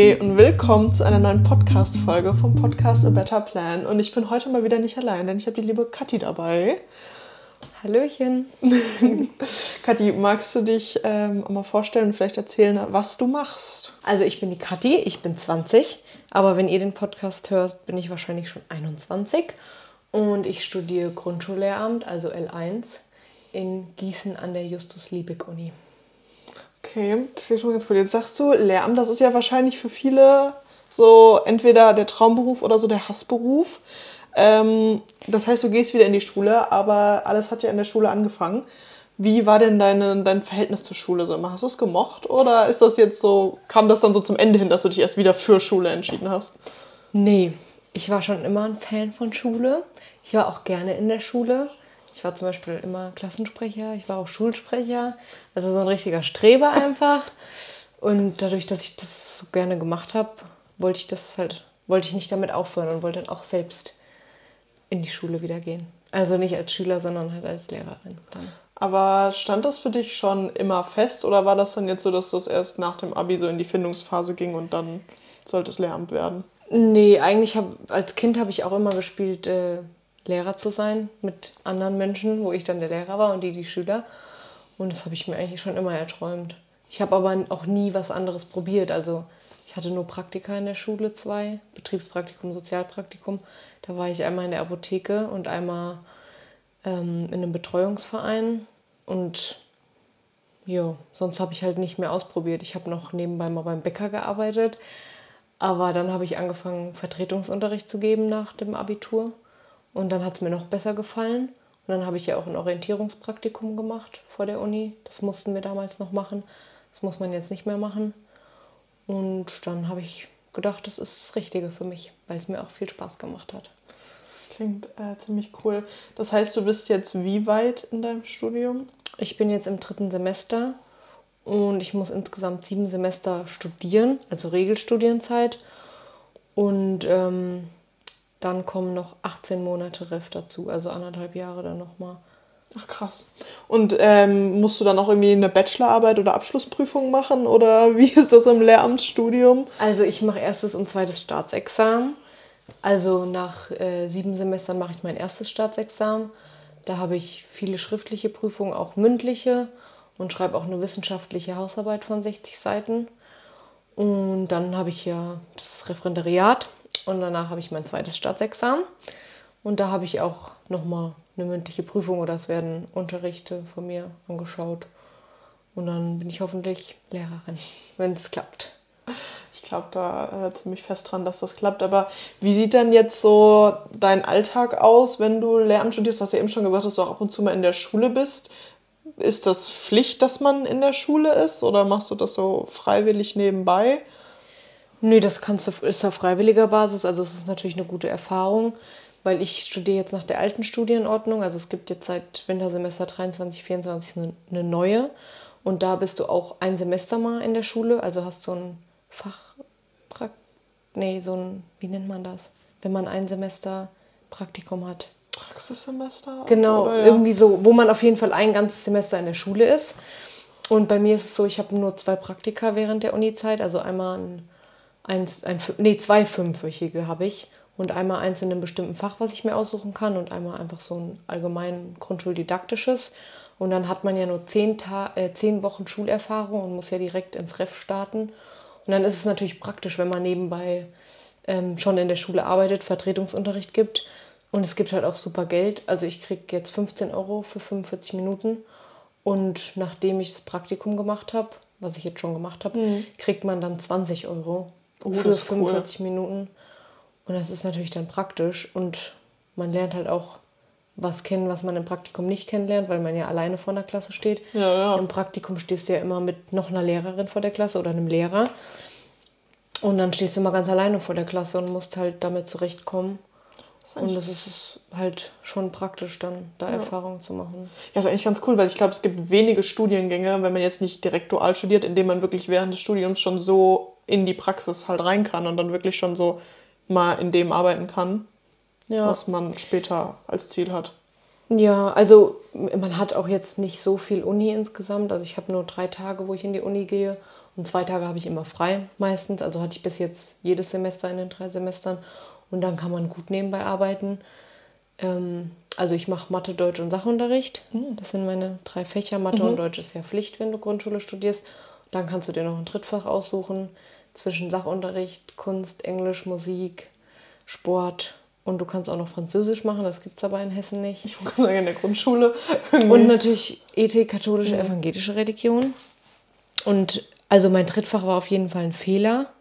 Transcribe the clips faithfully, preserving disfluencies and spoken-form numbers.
Hi und willkommen zu einer neuen Podcast-Folge vom Podcast A Better Plan. Und ich bin heute mal wieder nicht allein, denn ich habe die liebe Kathi dabei. Hallöchen. Kathi, magst du dich ähm, mal vorstellen und vielleicht erzählen, was du machst? Also ich bin die Kathi, ich bin zwanzig, aber wenn ihr den Podcast hört, bin ich wahrscheinlich schon einundzwanzig. Und ich studiere Grundschullehramt, also L eins, in Gießen an der Justus-Liebig-Uni. Okay, das ist schon ganz cool. Jetzt sagst du, Lehramt, das ist ja wahrscheinlich für viele so entweder der Traumberuf oder so der Hassberuf. Ähm, das heißt, du gehst wieder in die Schule, aber alles hat ja in der Schule angefangen. Wie war denn deine, dein Verhältnis zur Schule so immer? Hast du es gemocht oder ist das jetzt so, kam das dann so zum Ende hin, dass du dich erst wieder für Schule entschieden hast? Nee, ich war schon immer ein Fan von Schule. Ich war auch gerne in der Schule. Ich war zum Beispiel immer Klassensprecher, ich war auch Schulsprecher, also so ein richtiger Streber einfach. Und dadurch, dass ich das so gerne gemacht habe, wollte ich das halt, wollte ich nicht damit aufhören und wollte dann auch selbst in die Schule wieder gehen. Also nicht als Schüler, sondern halt als Lehrerin dann. Aber stand das für dich schon immer fest oder war das dann jetzt so, dass das erst nach dem Abi so in die Findungsphase ging und dann sollte es Lehramt werden? Nee, eigentlich hab, als Kind habe ich auch immer gespielt, äh, Lehrer zu sein mit anderen Menschen, wo ich dann der Lehrer war und die die Schüler. Und das habe ich mir eigentlich schon immer erträumt. Ich habe aber auch nie was anderes probiert. Also ich hatte nur Praktika in der Schule, zwei, Betriebspraktikum, Sozialpraktikum. Da war ich einmal in der Apotheke und einmal ähm, in einem Betreuungsverein. Und ja, sonst habe ich halt nicht mehr ausprobiert. Ich habe noch nebenbei mal beim Bäcker gearbeitet. Aber dann habe ich angefangen, Vertretungsunterricht zu geben nach dem Abitur. Und dann hat es mir noch besser gefallen. Und dann habe ich ja auch ein Orientierungspraktikum gemacht vor der Uni. Das mussten wir damals noch machen. Das muss man jetzt nicht mehr machen. Und dann habe ich gedacht, das ist das Richtige für mich, weil es mir auch viel Spaß gemacht hat. Das klingt äh, ziemlich cool. Das heißt, du bist jetzt wie weit in deinem Studium? Ich bin jetzt im dritten Semester und ich muss insgesamt sieben Semester studieren, also Regelstudienzeit. Und ähm, dann kommen noch achtzehn Monate Ref dazu, also anderthalb Jahre dann nochmal. Ach krass. Und ähm, musst du dann auch irgendwie eine Bachelorarbeit oder Abschlussprüfung machen oder wie ist das im Lehramtsstudium? Also ich mache erstes und zweites Staatsexamen. Also nach äh, sieben Semestern mache ich mein erstes Staatsexamen. Da habe ich viele schriftliche Prüfungen, auch mündliche und schreibe auch eine wissenschaftliche Hausarbeit von sechzig Seiten. Und dann habe ich ja das Referendariat und danach habe ich mein zweites Staatsexamen. Und da habe ich auch nochmal eine mündliche Prüfung oder es werden Unterrichte von mir angeschaut. Und dann bin ich hoffentlich Lehrerin, wenn es klappt. Ich glaube da äh, ziemlich fest dran, dass das klappt. Aber wie sieht denn jetzt so dein Alltag aus, wenn du Lehramt studierst? Du hast ja eben schon gesagt, dass du auch ab und zu mal in der Schule bist. Ist das Pflicht, dass man in der Schule ist oder machst du das so freiwillig nebenbei? Nee, das kannst du, ist auf freiwilliger Basis. Also es ist natürlich eine gute Erfahrung, weil ich studiere jetzt nach der alten Studienordnung. Also es gibt jetzt seit Wintersemester dreiundzwanzig, vierundzwanzig eine, eine neue. Und da bist du auch ein Semester mal in der Schule. Also hast so ein Fach... Nee, so ein... Wie nennt man das? Wenn man ein Semester Praktikum hat. Praxissemester? Genau, oder, ja. irgendwie so, wo man auf jeden Fall ein ganzes Semester in der Schule ist. Und bei mir ist es so, ich habe nur zwei Praktika während der Uni-Zeit. Also einmal ein, eins, ein, nee, zwei fünfwöchige habe ich. Und einmal eins in einem bestimmten Fach, was ich mir aussuchen kann. Und einmal einfach so ein allgemein grundschuldidaktisches. Und dann hat man ja nur zehn, Ta- äh, zehn Wochen Schulerfahrung und muss ja direkt ins Ref starten. Und dann ist es natürlich praktisch, wenn man nebenbei ähm, schon in der Schule arbeitet, Vertretungsunterricht gibt. Und es gibt halt auch super Geld. Also ich kriege jetzt fünfzehn Euro für fünfundvierzig Minuten. Und nachdem ich das Praktikum gemacht habe, was ich jetzt schon gemacht habe, mhm. kriegt man dann zwanzig Euro oh, für das ist fünfundvierzig cool. Minuten. Und das ist natürlich dann praktisch. Und man lernt halt auch was kennen, was man im Praktikum nicht kennenlernt, weil man ja alleine vor einer Klasse steht. Ja, ja. Im Praktikum stehst du ja immer mit noch einer Lehrerin vor der Klasse oder einem Lehrer. Und dann stehst du immer ganz alleine vor der Klasse und musst halt damit zurechtkommen. Das und das ist halt schon praktisch, dann da ja. Erfahrung zu machen. Ja, ist eigentlich ganz cool, weil ich glaube, es gibt wenige Studiengänge, wenn man jetzt nicht direkt dual studiert, in denen man wirklich während des Studiums schon so in die Praxis halt rein kann und dann wirklich schon so mal in dem arbeiten kann, ja. was man später als Ziel hat. Ja, also man hat auch jetzt nicht so viel Uni insgesamt. Also ich habe nur drei Tage, wo ich in die Uni gehe Und zwei Tage habe ich immer frei meistens. Also hatte ich bis jetzt jedes Semester in den drei Semestern. Und dann kann man gut nebenbei arbeiten. Ähm, also ich mache Mathe, Deutsch und Sachunterricht. Das sind meine drei Fächer. Mathe Mhm. und Deutsch ist ja Pflicht, wenn du Grundschule studierst. Dann kannst du dir noch ein Drittfach aussuchen zwischen Sachunterricht, Kunst, Englisch, Musik, Sport. Und du kannst auch noch Französisch machen, das gibt es aber in Hessen nicht. Ich muss sagen, in der Grundschule. Und natürlich Ethik, katholische, evangelische Religion. Und also mein Drittfach war auf jeden Fall ein Fehler.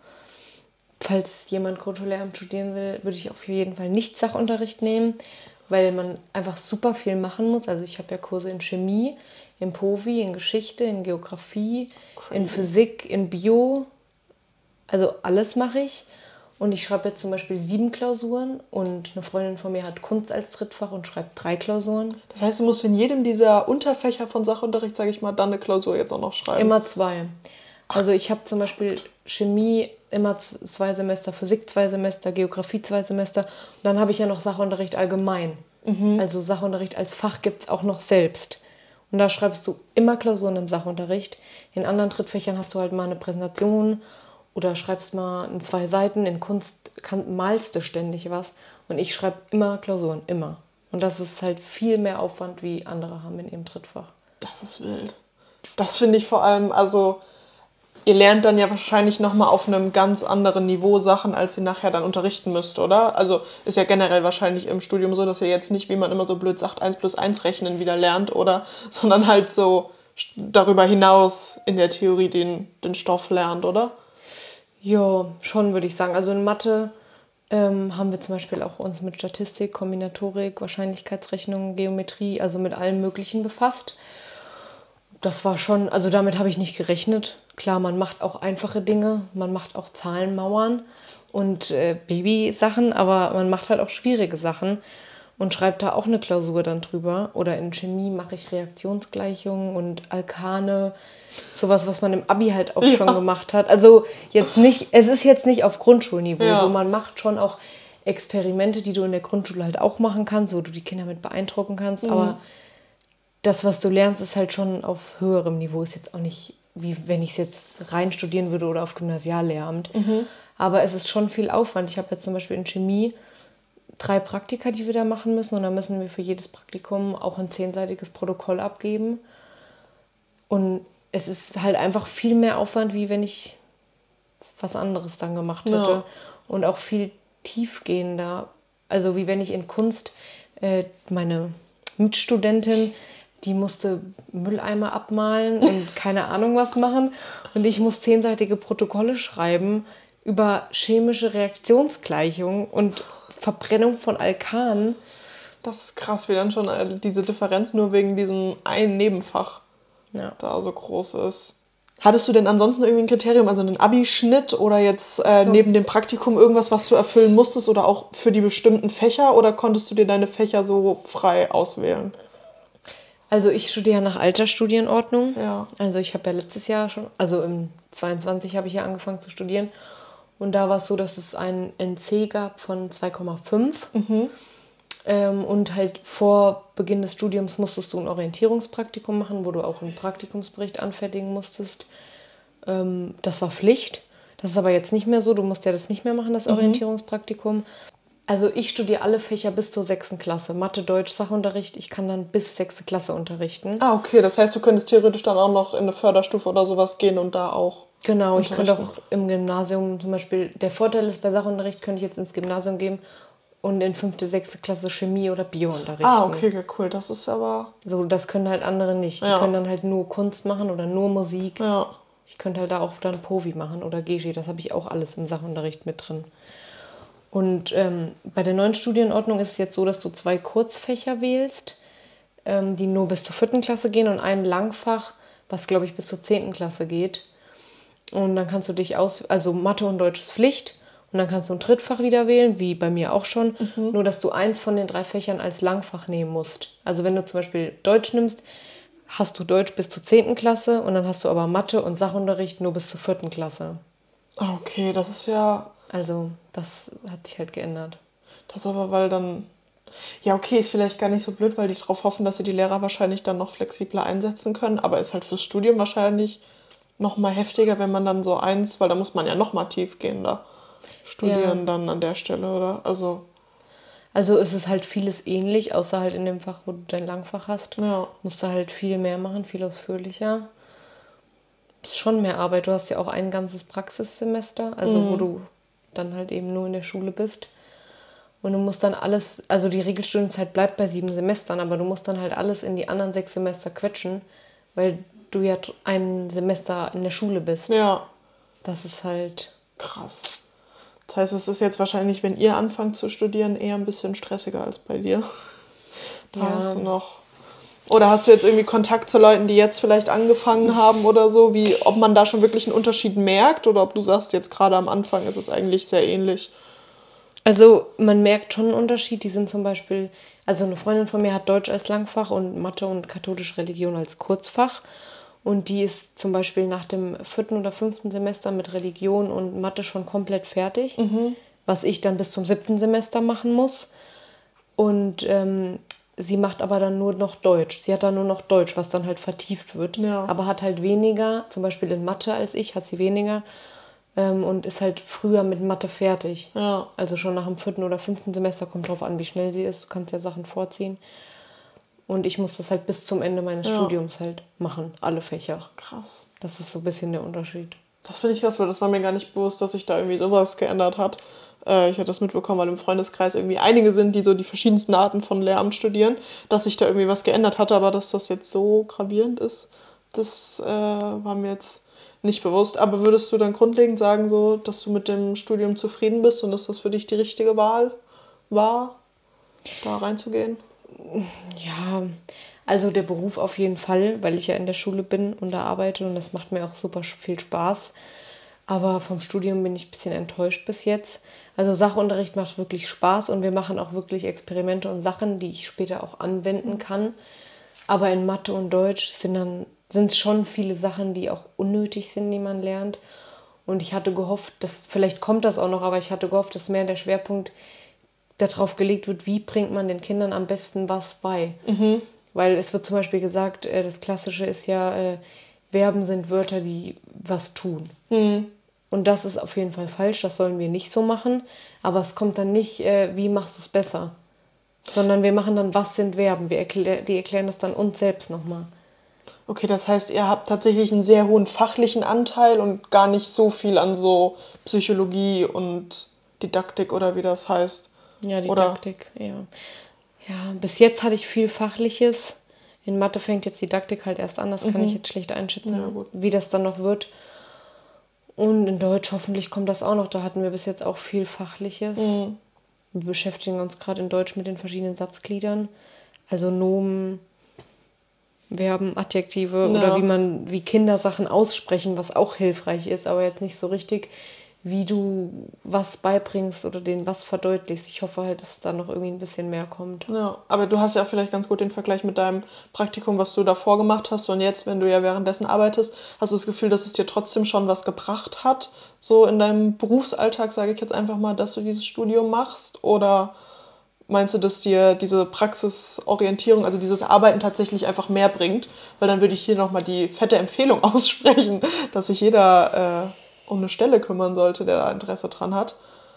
Falls jemand Grundschullehramt studieren will, würde ich auf jeden Fall nicht Sachunterricht nehmen, weil man einfach super viel machen muss. Also ich habe ja Kurse in Chemie, in Povi, in Geschichte, in Geografie, in Physik, in Bio. Also alles mache ich. Und ich schreibe jetzt zum Beispiel sieben Klausuren und eine Freundin von mir hat Kunst als Drittfach und schreibt drei Klausuren. Das heißt, du musst in jedem dieser Unterfächer von Sachunterricht, sage ich mal, dann eine Klausur jetzt auch noch schreiben. Immer zwei. Also ich habe zum Beispiel Chemie immer z- zwei Semester, Physik zwei Semester, Geografie zwei Semester. Und dann habe ich ja noch Sachunterricht allgemein. Also Sachunterricht als Fach gibt es auch noch selbst. Und da schreibst du immer Klausuren im Sachunterricht. In anderen Drittfächern hast du halt mal eine Präsentation oder schreibst mal in zwei Seiten. In Kunst kann, malst du ständig was. Und ich schreibe immer Klausuren, immer. Und das ist halt viel mehr Aufwand, wie andere haben in ihrem Drittfach. Das ist wild. Das finde ich vor allem, also ihr lernt dann ja wahrscheinlich nochmal auf einem ganz anderen Niveau Sachen, als ihr nachher dann unterrichten müsst, oder? Also ist ja generell wahrscheinlich im Studium so, dass ihr jetzt nicht, wie man immer so blöd sagt, eins plus eins rechnen wieder lernt, oder? Sondern halt so darüber hinaus in der Theorie den, den Stoff lernt, oder? Ja, schon würde ich sagen. Also in Mathe ähm, haben wir zum Beispiel auch uns mit Statistik, Kombinatorik, Wahrscheinlichkeitsrechnung, Geometrie, also mit allem Möglichen befasst. Das war schon, also damit habe ich nicht gerechnet. Klar, man macht auch einfache Dinge, man macht auch Zahlenmauern und äh, Babysachen, aber man macht halt auch schwierige Sachen und schreibt da auch eine Klausur dann drüber. Oder in Chemie mache ich Reaktionsgleichungen und Alkane, sowas, was man im Abi halt auch schon gemacht hat. Also jetzt nicht, es ist jetzt nicht auf Grundschulniveau, Ja. so man macht schon auch Experimente, die du in der Grundschule halt auch machen kannst, wo du die Kinder mit beeindrucken kannst, aber das, was du lernst, ist halt schon auf höherem Niveau. Ist jetzt auch nicht, wie wenn ich es jetzt rein studieren würde oder auf Gymnasiallehramt. Aber es ist schon viel Aufwand. Ich habe jetzt zum Beispiel in Chemie drei Praktika, die wir da machen müssen. Und dann müssen wir für jedes Praktikum auch ein zehnseitiges Protokoll abgeben. Und es ist halt einfach viel mehr Aufwand, wie wenn ich was anderes dann gemacht hätte. Ja. Und auch viel tiefgehender. Also wie wenn ich in Kunst äh, meine Mitstudentin, die musste Mülleimer abmalen und keine Ahnung was machen. Und ich muss zehnseitige Protokolle schreiben über chemische Reaktionsgleichungen und Verbrennung von Alkanen. Das ist krass, wie dann schon äh, diese Differenz nur wegen diesem einen Nebenfach Ja. da so groß ist. Hattest du denn ansonsten irgendwie ein Kriterium, also einen Abi-Schnitt oder jetzt äh, So. neben dem Praktikum irgendwas, was du erfüllen musstest oder auch für die bestimmten Fächer oder konntest du dir deine Fächer so frei auswählen? Also ich studiere nach alter Studienordnung. Ja. Also ich habe ja letztes Jahr schon, also im zweiundzwanzig habe ich ja angefangen zu studieren. Und da war es so, dass es ein N C gab von zwei Komma fünf. Ähm, und halt vor Beginn des Studiums musstest du ein Orientierungspraktikum machen, wo du auch einen Praktikumsbericht anfertigen musstest. Ähm, das war Pflicht. Das ist aber jetzt nicht mehr so. Du musst ja das nicht mehr machen, das Orientierungspraktikum. Also ich studiere alle Fächer bis zur sechsten Klasse. Mathe, Deutsch, Sachunterricht. Ich kann dann bis sechste Klasse unterrichten. Ah, okay, das heißt, du könntest theoretisch dann auch noch in eine Förderstufe oder sowas gehen und da auch... Genau, ich könnte auch unterrichten. im Gymnasium zum Beispiel, der Vorteil ist, bei Sachunterricht könnte ich jetzt ins Gymnasium gehen und in fünfte, sechste Klasse Chemie oder Bio unterrichten. Ah, okay, ja, cool, das ist aber... So, das können halt andere nicht. Die Ja. können dann halt nur Kunst machen oder nur Musik. Ja. Ich könnte halt da auch dann Povi machen oder Geschi, das habe ich auch alles im Sachunterricht mit drin. Und ähm, bei der neuen Studienordnung ist es jetzt so, dass du zwei Kurzfächer wählst, ähm, die nur bis zur vierten Klasse gehen und ein Langfach, was glaube ich bis zur zehnten Klasse geht. Und dann kannst du dich aus, also Mathe und Deutsch ist Pflicht. Und dann kannst du ein Drittfach wieder wählen, wie bei mir auch schon. Nur, dass du eins von den drei Fächern als Langfach nehmen musst. Also wenn du zum Beispiel Deutsch nimmst, hast du Deutsch bis zur zehnten Klasse und dann hast du aber Mathe und Sachunterricht nur bis zur vierten Klasse. Ah, okay, das ist ja... Also das hat sich halt geändert. Das aber, weil dann... Ja, okay, ist vielleicht gar nicht so blöd, weil die darauf hoffen, dass sie die Lehrer wahrscheinlich dann noch flexibler einsetzen können. Aber ist halt fürs Studium wahrscheinlich nochmal heftiger, wenn man dann so eins, weil da muss man ja nochmal tiefgehender studieren ja. dann an der Stelle, oder? Also Also ist es halt vieles ähnlich, außer halt in dem Fach, wo du dein Langfach hast. Ja. Musst du halt viel mehr machen, viel ausführlicher. Das ist schon mehr Arbeit. Du hast ja auch ein ganzes Praxissemester, also mhm. wo du dann halt eben nur in der Schule bist. Und du musst dann alles, also die Regelstudienzeit bleibt bei sieben Semestern, aber du musst dann halt alles in die anderen sechs Semester quetschen, weil du ja ein Semester in der Schule bist. Ja. Das ist halt... Krass. Das heißt, es ist jetzt wahrscheinlich, wenn ihr anfangt zu studieren, eher ein bisschen stressiger als bei dir. Da ja. hast du noch... Oder hast du jetzt irgendwie Kontakt zu Leuten, die jetzt vielleicht angefangen haben oder so, wie ob man da schon wirklich einen Unterschied merkt oder ob du sagst, jetzt gerade am Anfang ist es eigentlich sehr ähnlich? Also man merkt schon einen Unterschied. Die sind zum Beispiel, also eine Freundin von mir hat Deutsch als Langfach und Mathe und katholische Religion als Kurzfach. Und die ist zum Beispiel nach dem vierten oder fünften Semester mit Religion und Mathe schon komplett fertig, mhm. was ich dann bis zum siebten Semester machen muss. Und ähm, sie macht aber dann nur noch Deutsch. Sie hat dann nur noch Deutsch, was dann halt vertieft wird. Ja. Aber hat halt weniger, zum Beispiel in Mathe als ich, hat sie weniger. Ähm, und ist halt früher mit Mathe fertig. Ja. Also schon nach dem vierten oder fünften Semester, kommt drauf an, wie schnell sie ist. Du kannst ja Sachen vorziehen. Und ich muss das halt bis zum Ende meines ja. Studiums halt machen, alle Fächer. Ach, krass. Das ist so ein bisschen der Unterschied. Das finde ich krass, weil das war mir gar nicht bewusst, dass sich da irgendwie sowas geändert hat. Äh, ich hatte das mitbekommen, weil im Freundeskreis irgendwie einige sind, die so die verschiedensten Arten von Lehramt studieren, dass sich da irgendwie was geändert hatte, aber dass das jetzt so gravierend ist, das äh, war mir jetzt nicht bewusst. Aber würdest du dann grundlegend sagen, so, dass du mit dem Studium zufrieden bist und dass das für dich die richtige Wahl war, da reinzugehen? Ja, also der Beruf auf jeden Fall, weil ich ja in der Schule bin und da arbeite und das macht mir auch super viel Spaß. Aber vom Studium bin ich ein bisschen enttäuscht bis jetzt. Also Sachunterricht macht wirklich Spaß und wir machen auch wirklich Experimente und Sachen, die ich später auch anwenden kann. Aber in Mathe und Deutsch sind dann sind schon viele Sachen, die auch unnötig sind, die man lernt. Und ich hatte gehofft, dass vielleicht kommt das auch noch, aber ich hatte gehofft, dass mehr der Schwerpunkt darauf gelegt wird, wie bringt man den Kindern am besten was bei. Mhm. Weil es wird zum Beispiel gesagt, äh, das Klassische ist ja, äh, Verben sind Wörter, die was tun. Mhm. Und das ist auf jeden Fall falsch, das sollen wir nicht so machen. Aber es kommt dann nicht, äh, wie machst du es besser? Sondern wir machen dann, was sind Verben? Wir erklär, die erklären das dann uns selbst nochmal. Okay, das heißt, ihr habt tatsächlich einen sehr hohen fachlichen Anteil und gar nicht so viel an so Psychologie und Didaktik oder wie das heißt. Ja, Didaktik, oder? ja. Ja, bis jetzt hatte ich viel Fachliches. In Mathe fängt jetzt Didaktik halt erst an. Das mhm. kann ich jetzt schlecht einschätzen, ja, wie das dann noch wird. Und in Deutsch hoffentlich kommt das auch noch. Da hatten wir bis jetzt auch viel Fachliches. Mhm. Wir beschäftigen uns gerade in Deutsch mit den verschiedenen Satzgliedern. Also Nomen, Verben, Adjektive ja. oder wie man, wie Kinder Sachen aussprechen, was auch hilfreich ist, aber jetzt nicht so richtig, wie du was beibringst oder denen was verdeutlichst. Ich hoffe halt, dass da noch irgendwie ein bisschen mehr kommt. Ja, aber du hast ja vielleicht ganz gut den Vergleich mit deinem Praktikum, was du davor gemacht hast und jetzt, wenn du ja währenddessen arbeitest, hast du das Gefühl, dass es dir trotzdem schon was gebracht hat, so in deinem Berufsalltag, sage ich jetzt einfach mal, dass du dieses Studium machst, oder meinst du, dass dir diese Praxisorientierung, also dieses Arbeiten tatsächlich einfach mehr bringt? Weil dann würde ich hier nochmal die fette Empfehlung aussprechen, dass sich jeder äh, um eine Stelle kümmern sollte, der da Interesse dran hat.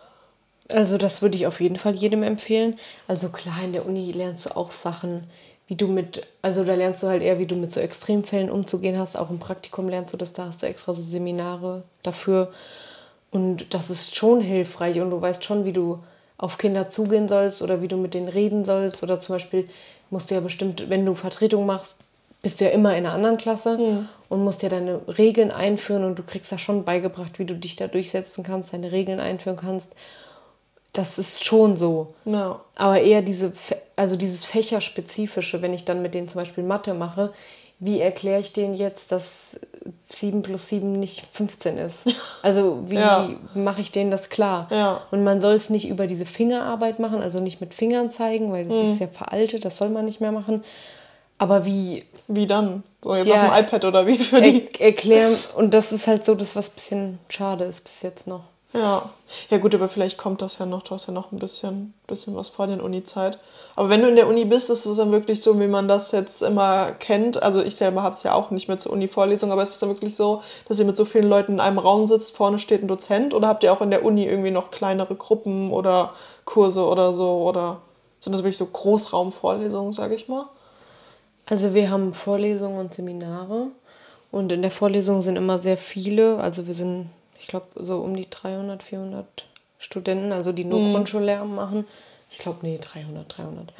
Also das würde ich auf jeden Fall jedem empfehlen. Also klar, in der Uni lernst du auch Sachen, wie du mit, also da lernst du halt eher, wie du mit so Extremfällen umzugehen hast. Auch im Praktikum lernst du das, da hast du extra so Seminare dafür. Und das ist schon hilfreich und du weißt schon, wie du auf Kinder zugehen sollst oder wie du mit denen reden sollst. Oder zum Beispiel musst du ja bestimmt, wenn du Vertretung machst, bist du ja immer in einer anderen Klasse mhm. und musst ja deine Regeln einführen und du kriegst ja schon beigebracht, wie du dich da durchsetzen kannst, deine Regeln einführen kannst. Das ist schon so. No. Aber eher diese, also dieses Fächerspezifische, wenn ich dann mit denen zum Beispiel Mathe mache, wie erkläre ich denen jetzt, dass sieben plus sieben nicht fünfzehn ist? Also wie ja. mache ich denen das klar? Ja. Und man soll es nicht über diese Fingerarbeit machen, also nicht mit Fingern zeigen, weil das mhm. ist ja veraltet, das soll man nicht mehr machen. Aber wie... Wie dann? So jetzt ja, auf dem iPad oder wie für die? Er, erklären, und das ist halt so das, was ein bisschen schade ist bis jetzt noch. Ja. Ja gut, aber vielleicht kommt das ja noch, du hast ja noch ein bisschen, bisschen was vor der Uni-Zeit. Aber wenn du in der Uni bist, ist es dann wirklich so, wie man das jetzt immer kennt. Also ich selber habe es ja auch nicht mehr zur Uni-Vorlesung, aber ist es dann wirklich so, dass ihr mit so vielen Leuten in einem Raum sitzt, vorne steht ein Dozent, oder habt ihr auch in der Uni irgendwie noch kleinere Gruppen oder Kurse oder so? Oder sind das wirklich so Großraumvorlesungen, sage ich mal? Also wir haben Vorlesungen und Seminare und in der Vorlesung sind immer sehr viele, also wir sind, ich glaube, so um die dreihundert, vierhundert Studenten, also die nur mhm. Grundschullehramt machen. Ich glaube, nee, dreihundert, dreihundert.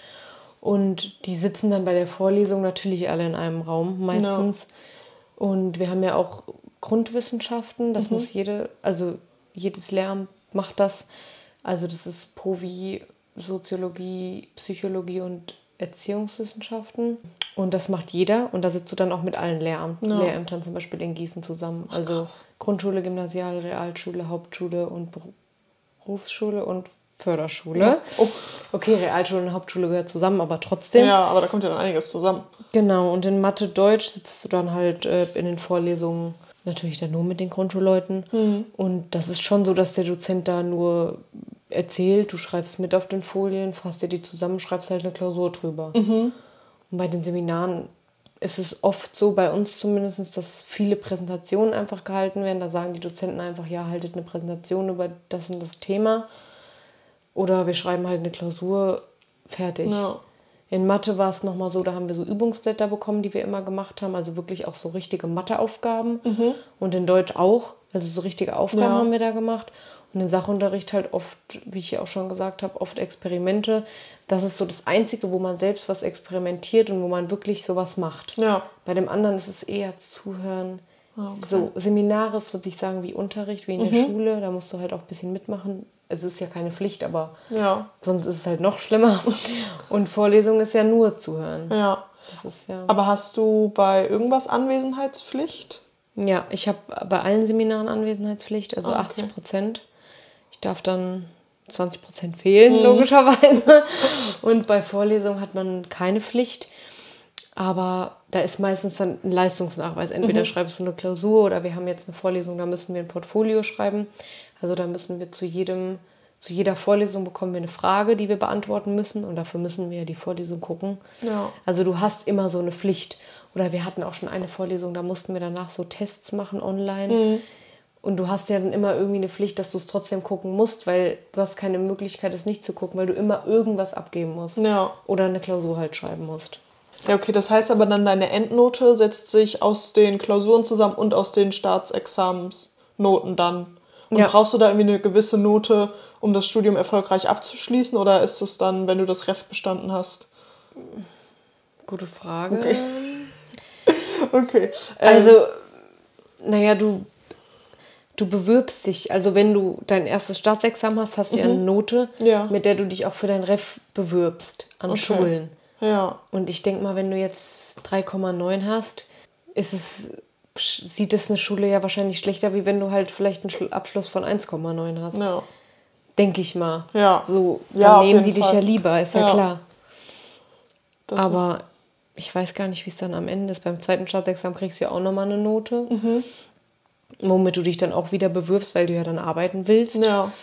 Und die sitzen dann bei der Vorlesung natürlich alle in einem Raum meistens. No. Und wir haben ja auch Grundwissenschaften, das mhm. muss jede, also jedes Lehramt macht das. Also das ist Povi, Soziologie, Psychologie und Erziehungswissenschaften. Und das macht jeder. Und da sitzt du dann auch mit allen Lehramt, ja. Lehrämtern zum Beispiel in Gießen zusammen. Also Ach, Grundschule, Gymnasial, Realschule, Hauptschule und Berufsschule und Förderschule. Ja. Oh. Okay, Realschule und Hauptschule gehört zusammen, aber trotzdem. Ja, aber da kommt ja dann einiges zusammen. Genau, und in Mathe, Deutsch sitzt du dann halt äh, in den Vorlesungen natürlich dann nur mit den Grundschulleuten. Mhm. Und das ist schon so, dass der Dozent da nur erzählt, du schreibst mit auf den Folien, fasst dir die zusammen, schreibst halt eine Klausur drüber. Mhm. Und bei den Seminaren ist es oft so, bei uns zumindest, dass viele Präsentationen einfach gehalten werden. Da sagen die Dozenten einfach, ja, haltet eine Präsentation über das und das Thema. Oder wir schreiben halt eine Klausur, fertig. Ja. In Mathe war es nochmal so, da haben wir so Übungsblätter bekommen, die wir immer gemacht haben. Also wirklich auch so richtige Matheaufgaben. Mhm. Und in Deutsch auch. Also so richtige Aufgaben ja. haben wir da gemacht. Und in Sachunterricht halt oft, wie ich ja auch schon gesagt habe, oft Experimente. Das ist so das Einzige, wo man selbst was experimentiert und wo man wirklich sowas macht. Ja. Bei dem anderen ist es eher Zuhören. Okay. So Seminare, würde ich sagen, wie Unterricht, wie in mhm. der Schule. Da musst du halt auch ein bisschen mitmachen. Es ist ja keine Pflicht, aber ja. sonst ist es halt noch schlimmer. Und Vorlesung ist ja nur Zuhören. Ja. Das ist ja. Aber hast du bei irgendwas Anwesenheitspflicht? Ja, ich habe bei allen Seminaren Anwesenheitspflicht, also ah, okay. achtzig Prozent. Ich darf dann zwanzig Prozent fehlen, mhm. logischerweise. Und bei Vorlesungen hat man keine Pflicht. Aber da ist meistens dann ein Leistungsnachweis. Entweder mhm. schreibst du eine Klausur oder wir haben jetzt eine Vorlesung, da müssen wir ein Portfolio schreiben. Also da müssen wir zu jedem, zu jeder Vorlesung bekommen wir eine Frage, die wir beantworten müssen. Und dafür müssen wir ja die Vorlesung gucken. Ja. Also du hast immer so eine Pflicht. Oder wir hatten auch schon eine Vorlesung, da mussten wir danach so Tests machen online. Mhm. Und du hast ja dann immer irgendwie eine Pflicht, dass du es trotzdem gucken musst, weil du hast keine Möglichkeit, es nicht zu gucken, weil du immer irgendwas abgeben musst. Ja. Oder eine Klausur halt schreiben musst. Ja, okay, das heißt aber dann, deine Endnote setzt sich aus den Klausuren zusammen und aus den Staatsexamensnoten dann. Und ja. brauchst du da irgendwie eine gewisse Note, um das Studium erfolgreich abzuschließen? Oder ist es dann, wenn du das Ref bestanden hast? Gute Frage. Okay. okay. Ähm, also, naja, du, du bewirbst dich. Also wenn du dein erstes Staatsexamen hast, hast du mhm. ja eine Note, ja. mit der du dich auch für dein Ref bewirbst an okay. Schulen. Ja. Und ich denke mal, wenn du jetzt drei Komma neun hast, ist es... sieht es eine Schule ja wahrscheinlich schlechter, wie wenn du halt vielleicht einen Abschluss von eins Komma neun hast. Ja. Denke ich mal. Ja. So, dann ja, nehmen die Fall. dich ja lieber, ist ja, ja klar. Das Aber ich weiß gar nicht, wie es dann am Ende ist. Beim zweiten Staatsexamen kriegst du ja auch nochmal eine Note, mhm. womit du dich dann auch wieder bewirbst, weil du ja dann arbeiten willst. Ja.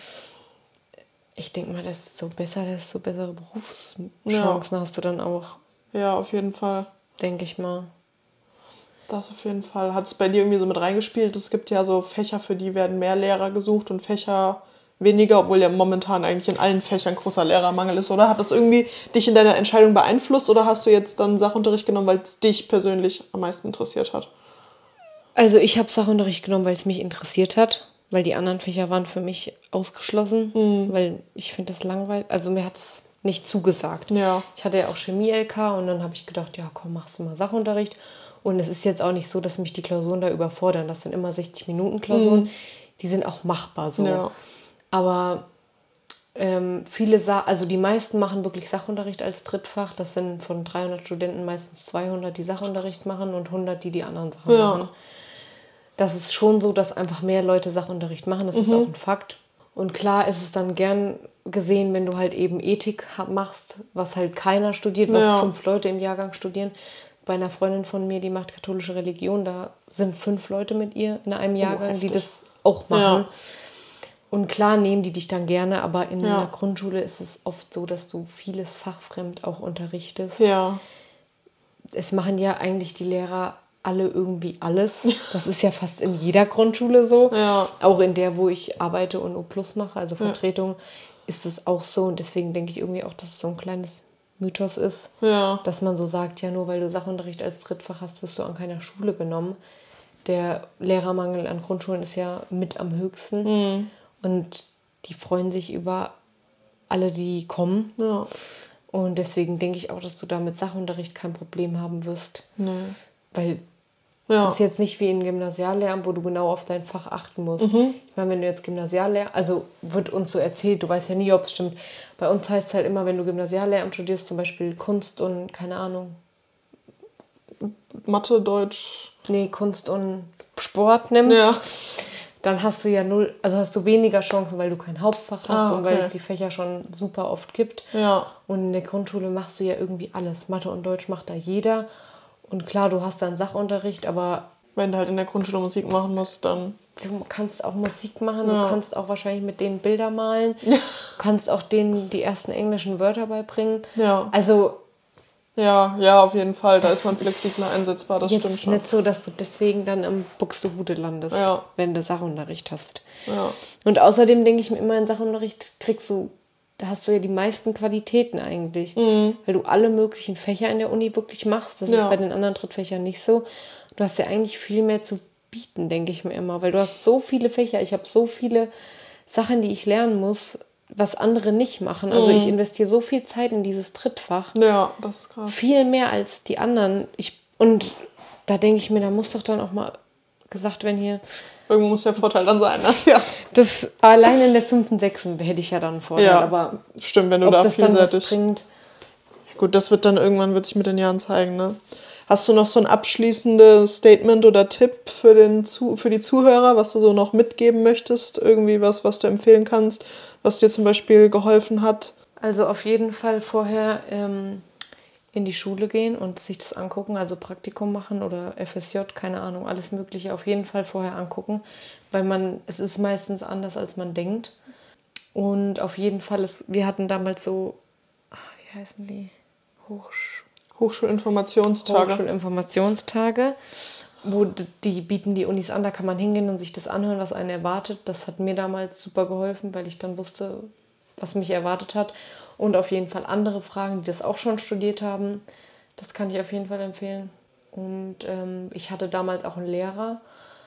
Ich denke mal, desto besser, desto bessere Berufschancen ja. hast du dann auch. Ja, auf jeden Fall. Denke ich mal. Das auf jeden Fall. Hat es bei dir irgendwie so mit reingespielt? Es gibt ja so Fächer, für die werden mehr Lehrer gesucht und Fächer weniger, obwohl ja momentan eigentlich in allen Fächern großer Lehrermangel ist, oder? Hat das irgendwie dich in deiner Entscheidung beeinflusst oder hast du jetzt dann Sachunterricht genommen, weil es dich persönlich am meisten interessiert hat? Also ich habe Sachunterricht genommen, weil es mich interessiert hat, weil die anderen Fächer waren für mich ausgeschlossen, mhm. weil ich finde das langweilig. Also mir hat es nicht zugesagt. Ja. Ich hatte ja auch Chemie-L K und dann habe ich gedacht, ja komm, machst du mal Sachunterricht. Und es ist jetzt auch nicht so, dass mich die Klausuren da überfordern. Das sind immer sechzig Minuten Klausuren. Mhm. Die sind auch machbar so. Ja. Aber ähm, viele, Sa- also die meisten machen wirklich Sachunterricht als Drittfach. Das sind von dreihundert Studenten meistens zweihundert, die Sachunterricht machen und hundert, die die anderen Sachen ja. machen. Das ist schon so, dass einfach mehr Leute Sachunterricht machen. Das mhm. ist auch ein Fakt. Und klar ist es dann gern gesehen, wenn du halt eben Ethik machst, was halt keiner studiert, was ja. fünf Leute im Jahrgang studieren. Bei einer Freundin von mir, die macht katholische Religion, da sind fünf Leute mit ihr in einem Jahrgang, oh, die das auch machen. Ja. Und klar nehmen die dich dann gerne, aber in Ja. der Grundschule ist es oft so, dass du vieles fachfremd auch unterrichtest. Ja. Es machen ja eigentlich die Lehrer alle irgendwie alles. Das ist ja fast in jeder Grundschule so. Ja. Auch in der, wo ich arbeite und O Plus mache, also Vertretung, ist es auch so. Und deswegen denke ich irgendwie auch, dass es so ein kleines Mythos ist, Ja. dass man so sagt, ja, nur weil du Sachunterricht als Drittfach hast, wirst du an keiner Schule genommen. Der Lehrermangel an Grundschulen ist ja mit am höchsten. Mhm. Und die freuen sich über alle, die kommen. Ja. Und deswegen denke ich auch, dass du da mit Sachunterricht kein Problem haben wirst. Nee. Weil Ja. es ist jetzt nicht wie in Gymnasiallehramt, wo du genau auf dein Fach achten musst. Mhm. Ich meine, wenn du jetzt Gymnasiallehramt, also wird uns so erzählt, du weißt ja nie, ob es stimmt. Bei uns heißt es halt immer, wenn du Gymnasiallehramt studierst, zum Beispiel Kunst und, keine Ahnung, Mathe, Deutsch. nee, Kunst und Sport nimmst, Ja. dann hast du ja null, also hast du weniger Chancen, weil du kein Hauptfach hast Ah, und weil okay. es die Fächer schon super oft gibt. Ja. Und in der Grundschule machst du ja irgendwie alles. Mathe und Deutsch macht da jeder. Und klar, du hast dann Sachunterricht, aber Wenn du halt in der Grundschule Musik machen musst, dann. du kannst auch Musik machen, Ja. du kannst auch wahrscheinlich mit denen Bilder malen, du kannst auch denen die ersten englischen Wörter beibringen. Ja. Also Ja, ja, auf jeden Fall. Da Das ist man flexibler einsetzbar, das jetzt stimmt schon. nicht so, dass du deswegen dann im Buxtehude landest, Ja. wenn du Sachunterricht hast. Ja. Und außerdem denke ich mir immer, in Sachunterricht kriegst du, da hast du ja die meisten Qualitäten eigentlich. Mhm. Weil du alle möglichen Fächer in der Uni wirklich machst. Das Ja. ist bei den anderen Drittfächern nicht so. Du hast ja eigentlich viel mehr zu bieten, denke ich mir immer. Weil du hast so viele Fächer, ich habe so viele Sachen, die ich lernen muss, was andere nicht machen. Also ich investiere so viel Zeit in dieses Drittfach. Ja, das ist krass. Viel mehr als die anderen. Ich, und da denke ich mir, da muss doch dann auch mal gesagt werden hier, Irgendwo muss der Vorteil dann sein, ne? Ja. das allein in der fünften, sechsten hätte ich ja dann einen Vorteil. Ja. Aber Stimmt, wenn du ob da das dann was vielseitig. bringt, Gut, das wird dann irgendwann wird sich mit den Jahren zeigen, ne? Hast du noch so ein abschließendes Statement oder Tipp für, den Zu- für die Zuhörer, was du so noch mitgeben möchtest? Irgendwie was, was du empfehlen kannst, was dir zum Beispiel geholfen hat? also auf jeden Fall vorher ähm, in die Schule gehen und sich das angucken, also Praktikum machen oder F S J, keine Ahnung, alles Mögliche auf jeden Fall vorher angucken, weil man, es ist meistens anders, als man denkt. Und auf jeden Fall, ist, wir hatten damals so, ach, wie heißen die? Hochsch Hochschulinformationstage. Hochschulinformationstage, wo d- die bieten die Unis an, da kann man hingehen und sich das anhören, was einen erwartet. Das hat mir damals super geholfen, weil ich dann wusste, was mich erwartet hat. Und auf jeden Fall andere Fragen, die das auch schon studiert haben. Das kann ich auf jeden Fall empfehlen. Und ähm, ich hatte damals auch einen Lehrer,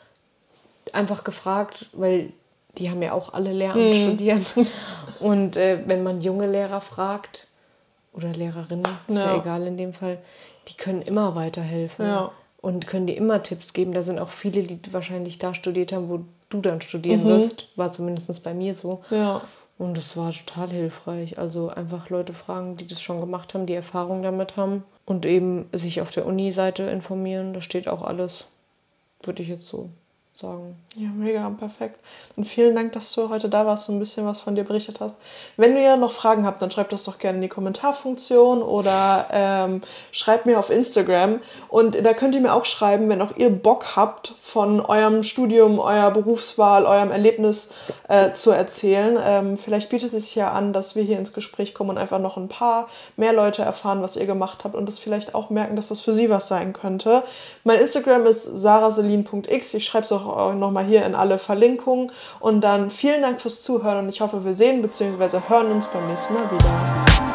einfach gefragt, weil die haben ja auch alle Lehramt studiert. Und äh, wenn man junge Lehrer fragt, oder Lehrerinnen, ist ja. Ja. egal in dem Fall, die können immer weiterhelfen. Ja. Und können dir immer Tipps geben. Da sind auch viele, die wahrscheinlich da studiert haben, wo du dann studieren wirst. War zumindest bei mir so. Ja. Und das war total hilfreich. Also einfach Leute fragen, die das schon gemacht haben, die Erfahrung damit haben. Und eben sich auf der Uni-Seite informieren. Da steht auch alles, würde ich jetzt so sagen. Ja, mega, perfekt. Und vielen Dank, dass du heute da warst und ein bisschen was von dir berichtet hast. Wenn ihr noch Fragen habt, dann schreibt das doch gerne in die Kommentarfunktion oder ähm, schreibt mir auf Instagram. Und da könnt ihr mir auch schreiben, wenn auch ihr Bock habt, von eurem Studium, eurer Berufswahl, eurem Erlebnis äh, zu erzählen. Ähm, vielleicht bietet es sich ja an, dass wir hier ins Gespräch kommen und einfach noch ein paar mehr Leute erfahren, was ihr gemacht habt und das vielleicht auch merken, dass das für sie was sein könnte. Mein Instagram ist saraselin punkt x. Ich schreibe es auch nochmal hier in alle Verlinkungen. Und dann vielen Dank fürs Zuhören und ich hoffe, wir sehen bzw. hören uns beim nächsten Mal wieder.